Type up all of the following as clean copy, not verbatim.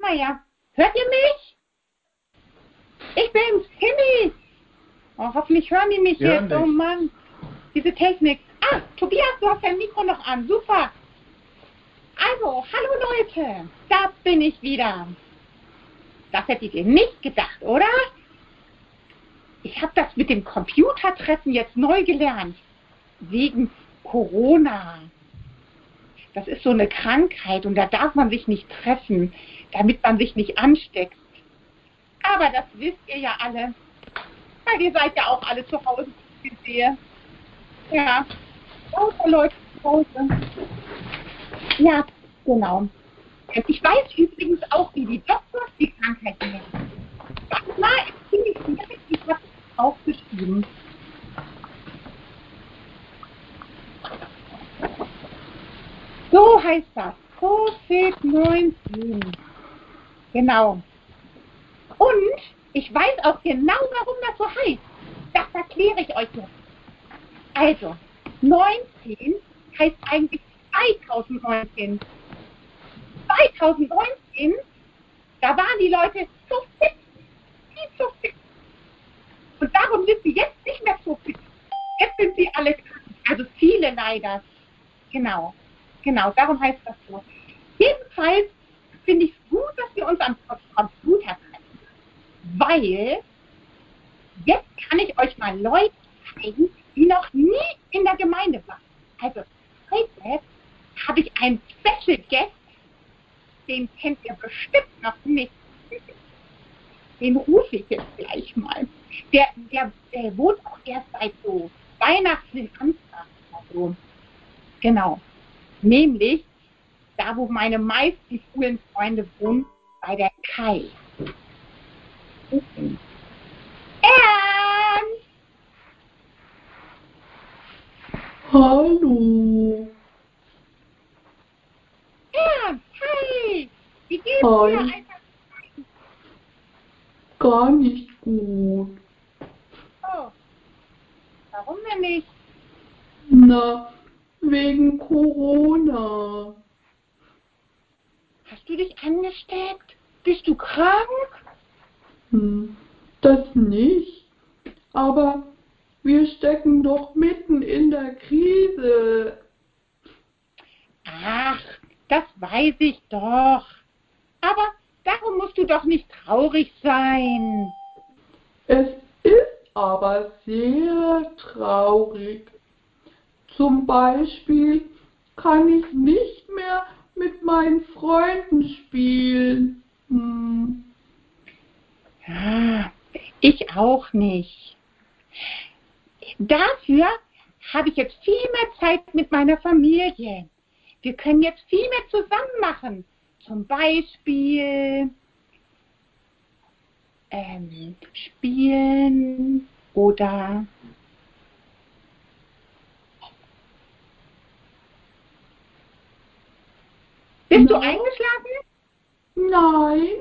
Naja, hört ihr mich? Ich bin's, Timmy. Oh, hoffentlich hören die mich jetzt. Oh Mann, diese Technik. Ah, Tobias, du hast dein Mikro noch an. Super. Also, hallo Leute, da bin ich wieder. Das hättet ihr nicht gedacht, oder? Ich habe das mit dem Computertreffen jetzt neu gelernt. Wegen Corona. Das ist so eine Krankheit und da darf man sich nicht treffen, damit man sich nicht ansteckt. Aber das wisst ihr ja alle, weil ihr seid ja auch alle zu Hause, wie ich sehe. Ja, lauter Leute zu Hause. Ja, genau. Ich weiß übrigens auch, wie die Doktors die Krankheit nennen. Das war ziemlich schwierig, ich habe es aufgeschrieben. So heißt das, Covid-19. Genau. Und ich weiß auch genau, warum das so heißt. Das erkläre ich euch jetzt. Also, 19 heißt eigentlich 2019. 2019, da waren die Leute so fit, viel zu fit. Und darum sind sie jetzt nicht mehr so fit. Jetzt sind sie alle krank, also viele leider. Genau, darum heißt das so. Jedenfalls finde ich es gut, dass wir uns am Computer treffen, weil jetzt kann ich euch mal Leute zeigen, die noch nie in der Gemeinde waren. Also heute habe ich einen Special Guest, den kennt ihr bestimmt noch nicht. Den rufe ich jetzt gleich mal. Der wohnt auch erst seit so Weihnachten Anfang. Also, genau. Nämlich da, wo meine meisten coolen Freunde wohnen, bei der Kai. Ernst! Hallo. Ernst, hi! Wie geht's Hi. dir? Einfach Gar nicht gut. so. Warum denn nicht? Na, wegen Corona. Hast du dich angesteckt? Bist du krank? Das nicht. Aber wir stecken doch mitten in der Krise. Ach, das weiß ich doch. Aber darum musst du doch nicht traurig sein. Es ist aber sehr traurig. Zum Beispiel kann ich nicht mehr mit meinen Freunden spielen. Ah, ich auch nicht. Dafür habe ich jetzt viel mehr Zeit mit meiner Familie. Wir können jetzt viel mehr zusammen machen. Zum Beispiel spielen oder bist du Na? eingeschlafen? Nein.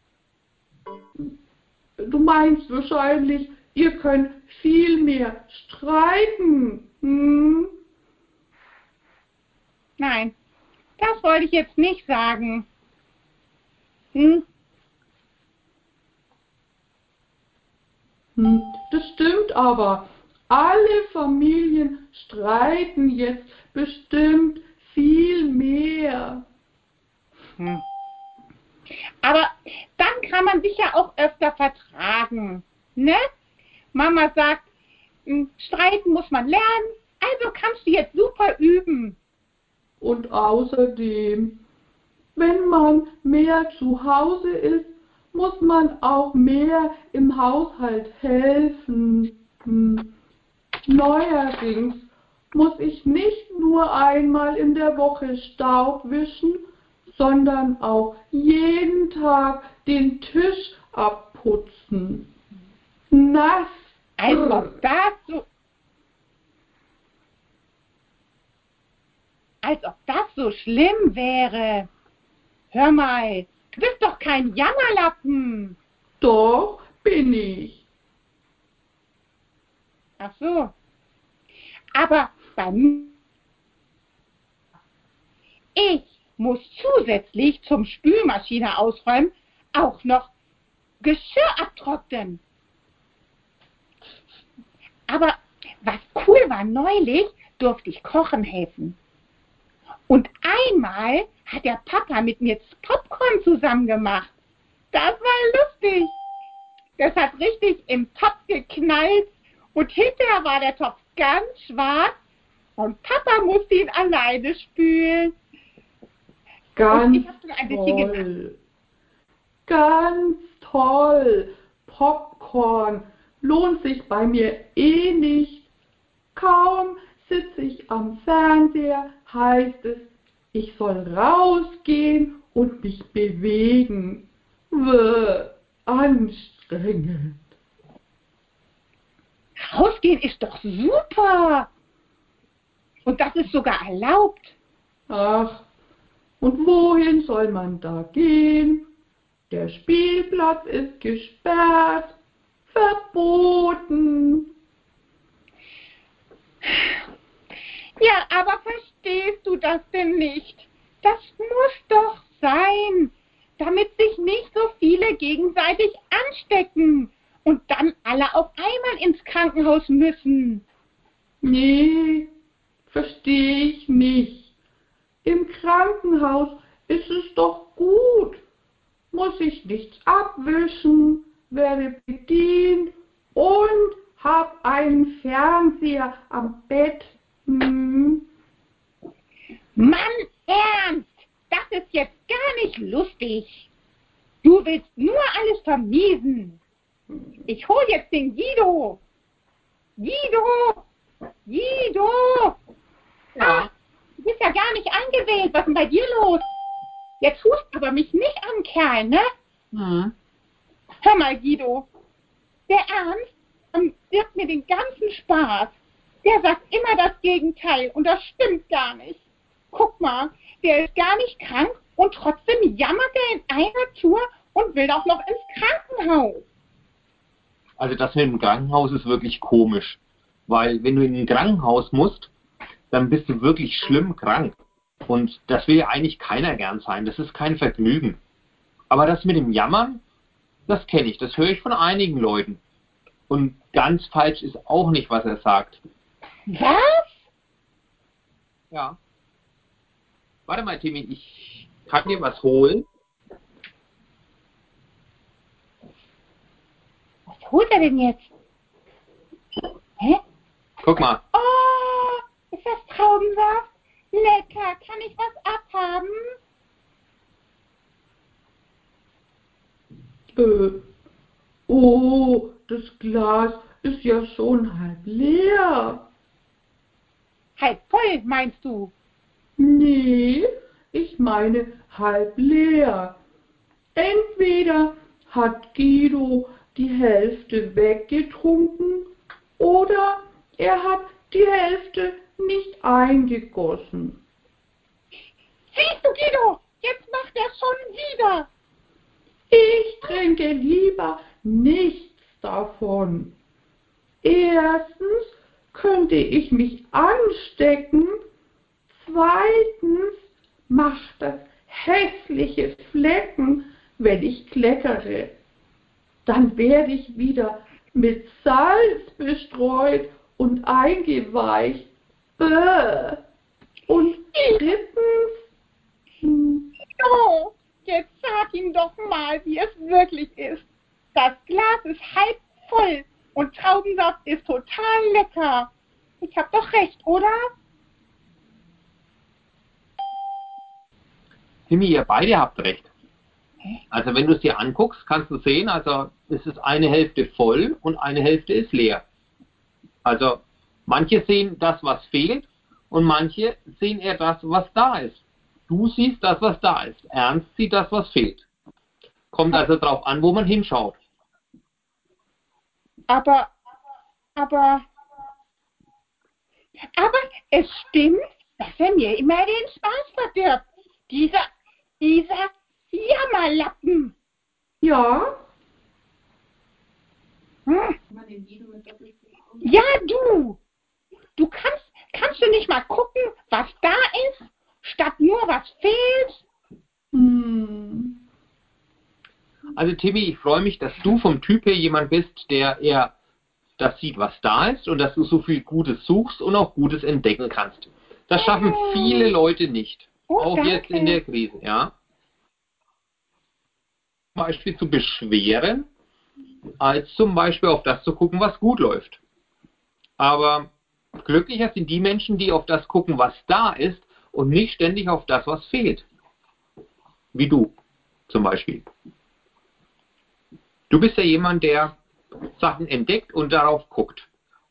Du meinst wahrscheinlich, ihr könnt viel mehr streiten. Nein, das wollte ich jetzt nicht sagen. Hm? Das stimmt aber. Alle Familien streiten jetzt bestimmt viel mehr. Hm. Aber dann kann man sich ja auch öfter vertragen. Ne? Mama sagt, streiten muss man lernen, also kannst du jetzt super üben. Und außerdem, wenn man mehr zu Hause ist, muss man auch mehr im Haushalt helfen. Neuerdings muss ich nicht nur einmal in der Woche Staub wischen, sondern auch jeden Tag den Tisch abputzen. Nass. Als ob das so, als ob das so schlimm wäre. Hör mal, du bist doch kein Jammerlappen. Doch, bin ich. Ach so. Aber bei mir, ich muss zusätzlich zum Spülmaschine ausräumen auch noch Geschirr abtrocknen. Aber was cool war, neulich durfte ich kochen helfen. Und einmal hat der Papa mit mir Popcorn zusammen gemacht. Das war lustig. Das hat richtig im Topf geknallt und hinterher war der Topf ganz schwarz und Papa musste ihn alleine spülen. Ganz toll. Ganz toll. Popcorn lohnt sich bei mir eh nicht. Kaum sitze ich am Fernseher, heißt es, ich soll rausgehen und mich bewegen. Anstrengend. Rausgehen ist doch super. Und das ist sogar erlaubt. Ach, und wohin soll man da gehen? Der Spielplatz ist gesperrt. Verboten. Ja, aber verstehst du das denn nicht? Das muss doch sein, damit sich nicht so viele gegenseitig anstecken und dann alle auf einmal ins Krankenhaus müssen. Nee, verstehe ich nicht. Im Krankenhaus ist es doch gut. Muss ich nichts abwischen, werde bedient und hab einen Fernseher am Bett. Mann, Ernst, das ist jetzt gar nicht lustig. Du willst nur alles vermiesen. Ich hol jetzt den Guido. Guido! Guido! Ja. Ach, du bist ja gar nicht angewählt. Was ist denn bei dir los? Jetzt hust aber mich nicht an, Kerl, ne? Hm. Hör mal, Guido. Der Ernst wirkt mir den ganzen Spaß. Der sagt immer das Gegenteil und das stimmt gar nicht. Guck mal, der ist gar nicht krank und trotzdem jammert er in einer Tour und will auch noch ins Krankenhaus. Also das mit dem Krankenhaus ist wirklich komisch, weil wenn du in ein Krankenhaus musst, dann bist du wirklich schlimm krank. Und das will ja eigentlich keiner gern sein, das ist kein Vergnügen. Aber das mit dem Jammern, das kenne ich, das höre ich von einigen Leuten. Und ganz falsch ist auch nicht, was er sagt. Was? Ja. Warte mal, Timmy, ich kann dir was holen. Was holt er denn jetzt? Hä? Guck mal. Oh, ist das Traubensaft? Lecker, kann ich was abhaben? Oh, das Glas ist ja schon halb leer. Halb voll, meinst du? Nee, ich meine halb leer. Entweder hat Guido die Hälfte weggetrunken oder er hat die Hälfte nicht eingegossen. Siehst du, Guido, jetzt macht er schon wieder. Ich trinke lieber nichts davon. Erstens könnte ich mich anstecken, zweitens macht das hässliche Flecken, wenn ich kleckere. Dann werde ich wieder mit Salz bestreut und eingeweicht. Bäh. Und drittens, Oh, jetzt sag ihm doch mal, wie es wirklich ist. Das Glas ist halb voll und Traubensaft ist total lecker. Ich hab doch recht, oder? Timmy, ihr beide habt recht. Also wenn du es dir anguckst, kannst du sehen, also es ist eine Hälfte voll und eine Hälfte ist leer. Also manche sehen das, was fehlt und manche sehen eher das, was da ist. Du siehst das, was da ist. Ernst sieht das, was fehlt. Kommt also drauf an, wo man hinschaut. Aber es stimmt, dass er mir immer den Spaß verdirbt. Dieser Jammerlappen. ja, Hm. Ja, du. Du kannst du nicht mal gucken, was da ist? statt nur was fehlt? Also Timmy, ich freue mich, dass du vom Typ her jemand bist, der eher das sieht, was da ist und dass du so viel Gutes suchst und auch Gutes entdecken kannst. Das schaffen viele Leute nicht. Auch danke. jetzt in der Krise, ja. Zum Beispiel zu beschweren, als zum Beispiel auf das zu gucken, was gut läuft. Aber glücklicher sind die Menschen, die auf das gucken, was da ist und nicht ständig auf das, was fehlt. Wie du zum Beispiel. Du bist ja jemand, der Sachen entdeckt und darauf guckt.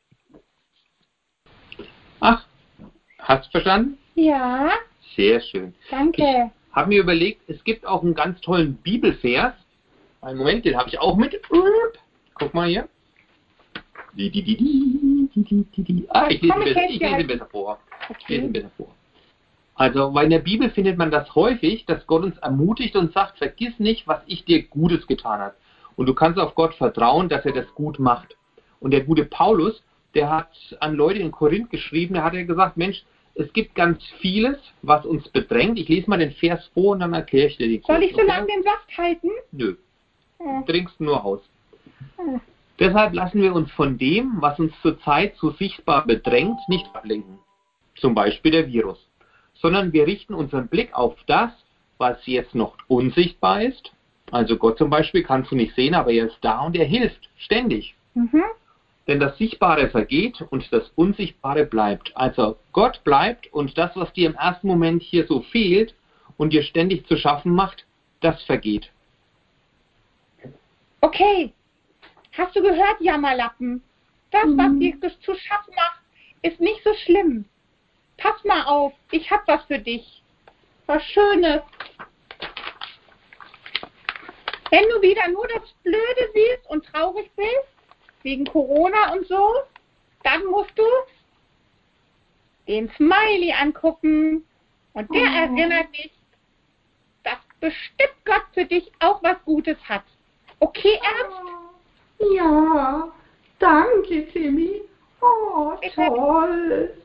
Ach, hast du verstanden? Ja. Sehr schön. Danke. Ich habe mir überlegt, es gibt auch einen ganz tollen Bibelvers. Einen Moment, den habe ich auch mit. Guck mal hier. Ich lese ihn besser vor. Also, weil in der Bibel findet man das häufig, dass Gott uns ermutigt und sagt, vergiss nicht, was ich dir Gutes getan habe. Und du kannst auf Gott vertrauen, dass er das gut macht. Und der gute Paulus, der hat an Leute in Korinth geschrieben, da hat er gesagt, Mensch, es gibt ganz vieles, was uns bedrängt. Ich lese mal den Vers vor und dann erkläre ich dir die kurz. Soll ich so lange den Saft halten? Nö. Du trinkst nur aus. Deshalb lassen wir uns von dem, was uns zurzeit so sichtbar bedrängt, nicht ablenken. Zum Beispiel der Virus. Sondern wir richten unseren Blick auf das, was jetzt noch unsichtbar ist. Also Gott zum Beispiel kannst du nicht sehen, aber er ist da und er hilft ständig. Denn das Sichtbare vergeht und das Unsichtbare bleibt. Also Gott bleibt und das, was dir im ersten Moment hier so fehlt und dir ständig zu schaffen macht, das vergeht. Okay. Hast du gehört, Jammerlappen? Das, was dir zu schaffen macht, ist nicht so schlimm. Pass mal auf, ich hab was für dich. Was Schönes. Wenn du wieder nur das Blöde siehst und traurig bist, wegen Corona und so, dann musst du den Smiley angucken. Und der erinnert dich, dass bestimmt Gott für dich auch was Gutes hat. Okay, Ernst? Ja, danke, Timmy. Oh, Bitte. toll.